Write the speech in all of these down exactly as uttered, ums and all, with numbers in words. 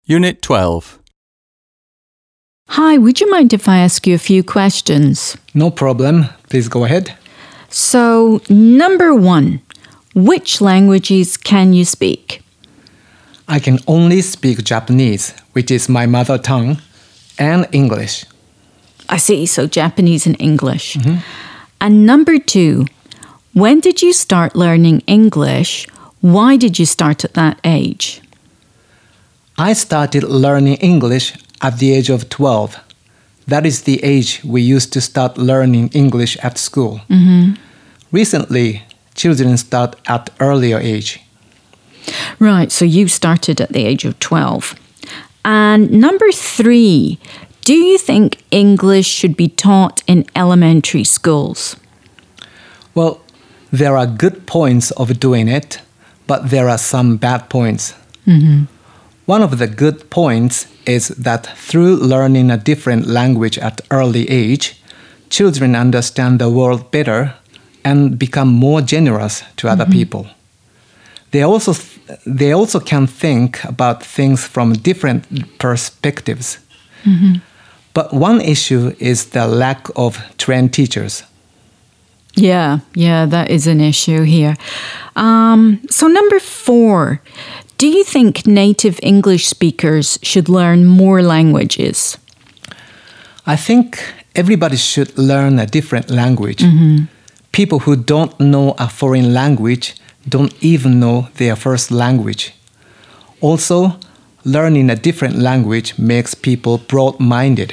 Unit twelve. Hi, would you mind if I ask you a few questions? No problem. Please go ahead. So, number one, which languages can you speak? I can only speak Japanese, which is my mother tongue, and English. I see, so Japanese and English. Mm-hmm. And number two, when did you start learning English? Why did you start at that age? I started learning English at the age of twelve. That is the age we used to start learning English at school. Mm-hmm. Recently, children start at earlier age. Right, so you started at the age of twelve. And number three, do you think English should be taught in elementary schools? Well, there are good points of doing it, but there are some bad points. Mm-hmm. One of the good points is that through learning a different language at early age, children understand the world better and become more generous to other Mm-hmm. people. They also they also can think about things from different perspectives. Mm-hmm. But one issue is the lack of trained teachers. Yeah, yeah, that is an issue here. Um, so number four, do you think native English speakers should learn more languages? I think everybody should learn a different language. Mm-hmm. People who don't know a foreign language don't even know their first language. Also, learning a different language makes people broad-minded.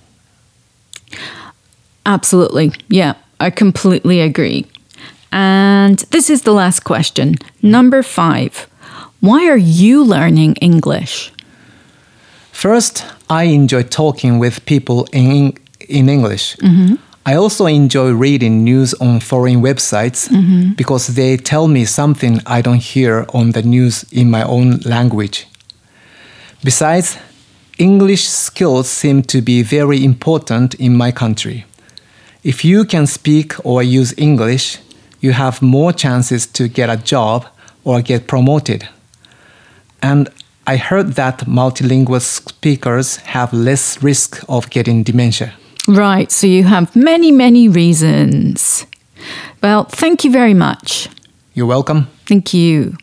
Absolutely, yeah, I completely agree. And this is the last question. Number five, why are you learning English? First, I enjoy talking with people in, in English. Mm-hmm. I also enjoy reading news on foreign websites Mm-hmm. because they tell me something I don't hear on the news in my own language. Besides, English skills seem to be very important in my country. If you can speak or use English, you have more chances to get a job or get promoted. And I heard that multilingual speakers have less risk of getting dementia. Right, so you have many, many reasons. Well, thank you very much. You're welcome. Thank you.